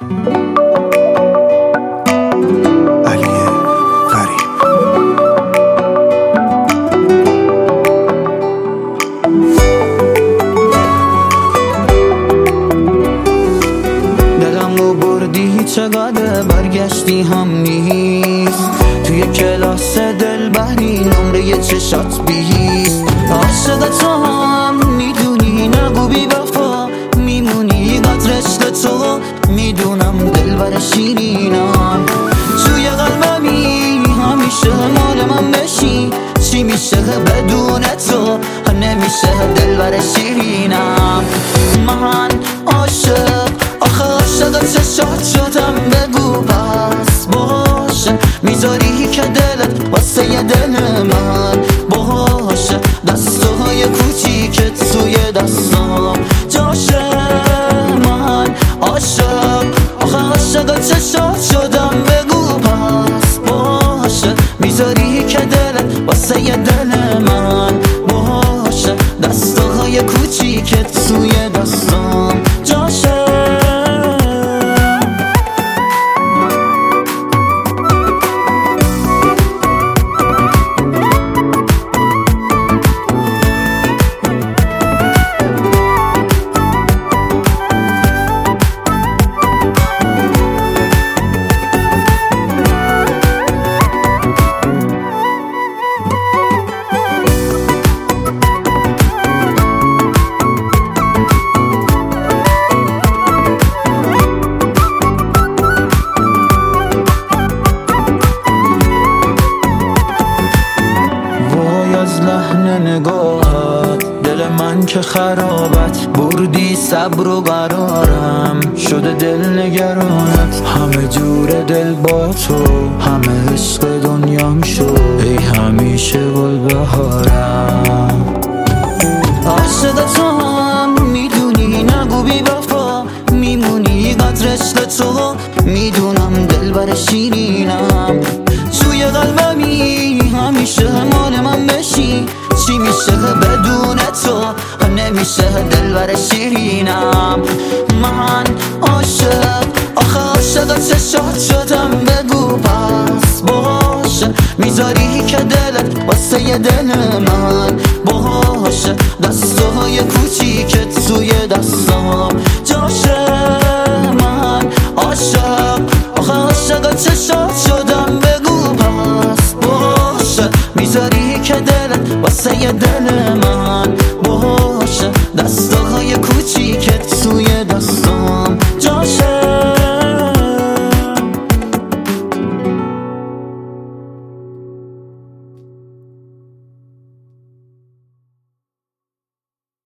چقدر برگشتی هم نیست، توی کلاس دلبری نمره چشات بیست. عاشق تو هم میدونی، نگو بی وفا میمونی، قدرشت تو میدونم، دلبر شیرینم. توی قلبمی همیشه مال من بشی، چی میشه بدون تو نمیشه دلبر شیرینم. من عاشق چشات شدم، بگو پس باشه میذاری که دلت واسه یه دل من باشه، دستای کوچیکت توی دستام جاشه. من عاشق چشات شدم، بگو پس باشه میذاری که دلت واسه یه دل من باشه، دستای کوچیکت توی دستام جاشه. از لحن نگاهت دل من که خرابت بردی، صبر و قرارم شده دل نگرانت. همه جور دل با تو، همه عشق دنیام شد، ای همیشه گل بهارم. عاشق تو هم میدونی، نگو بی وفا میمونی، قدرشت تو میدونم، دلبر شیرینم. توی قلبمی همیشه مال من بشی، چی میشه بدون تو نمیشه دلبر شیرینم. من عاشق چشات شدم، بگو پس باشه میذاری که دلت واسه یه دل من باشه، دستای کوچیکت توی دستام جاشه. من عاشق چشات شدم، بگو پس باشه میذاری که دلت واسه یه دل من باشه، دستای کوچیکت توی دستام